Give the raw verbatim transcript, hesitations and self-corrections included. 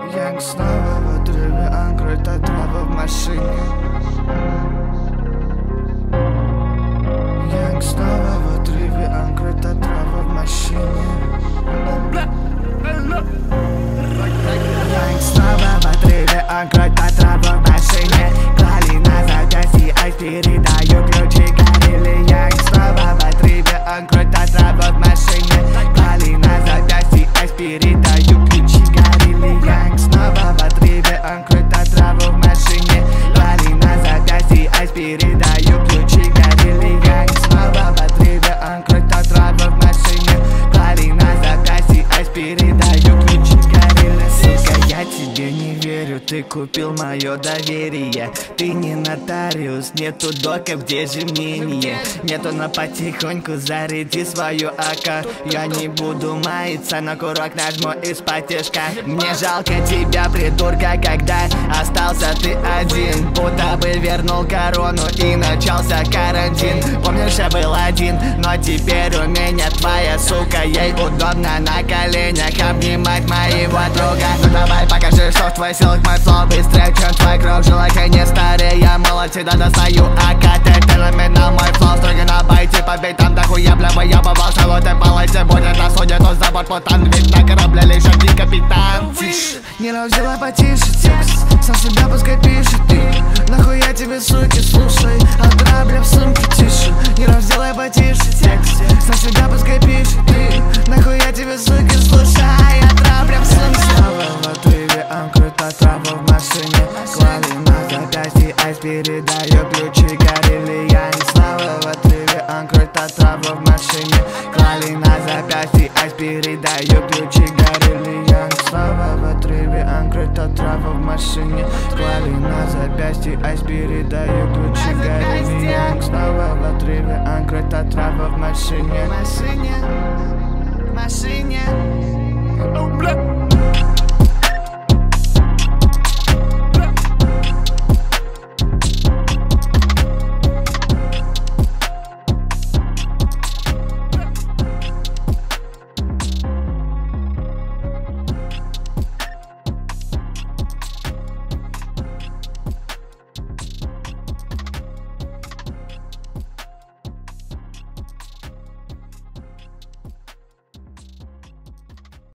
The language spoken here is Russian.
Янг снова в отрыве, анкроид от трава в машине. Янг снова в отрыве, анкроид от трава в машине. Янг снова в отрыве, анкроид от трава в машине. Клали на запястье, айс передаю ключи, горели. Янг снова в отрыве, анкроид от трава в машине. Клали на запястье, айс передаю ключи, горели. Янг снова в отрыве, анкроид от трава в машине. Клали на запястье, айс передаю ключи, горели. Янг снова в отрыве, анкроид от трава в машине. Клали на запястье, айс передаю ключи, горели. Сука, я тебе не верю, ты купил мое доверие. Ты не нотариус, нету доков, где же мнение? Нету, но потихоньку заряди свою АК. Я не буду маяться, на курок нажму из-под тяжка. Мне жалко тебя, придурка, когда остался ты один. Будто бы вернул корону и начался карантин. Помнишь, я был один, но теперь у меня твоя сука. Ей удобно на коленях обнимать моего друга. Ну давай покажи, что в твоих силах мой флоу быстрее, чем твой кровь. Желая не старее, я молод, всегда достаю АК. Ты феноменал, мой флоу строго на байте. Побей там дохуя, бля, я побался, вот и полайте. Будет нас судят, он за борт, путан. Ведь на корабле лишь один капитан. Тише, не взяла потише текст, сам себя пускай пишет ты. Нахуя тебе, суки, слушай, а бля в сумке тише. Не взяла потише текст, сам себя пускай пишет ты. Нахуя тебе, суки, слушай, а бля в сумке. Снова в отрыве, анкроид от трава в машине. Клали на запястье, айс передаю ключи, горели. Я не снова в отрыве, анкроид от трава в машине. Клали на запястье, айс передаю ключи, горели. Я не снова в отрыве, анкроид от трава в машине. Клали на запястье, айс передаю ключи, горели. Я снова в отрыве, анкроид от трава в машине.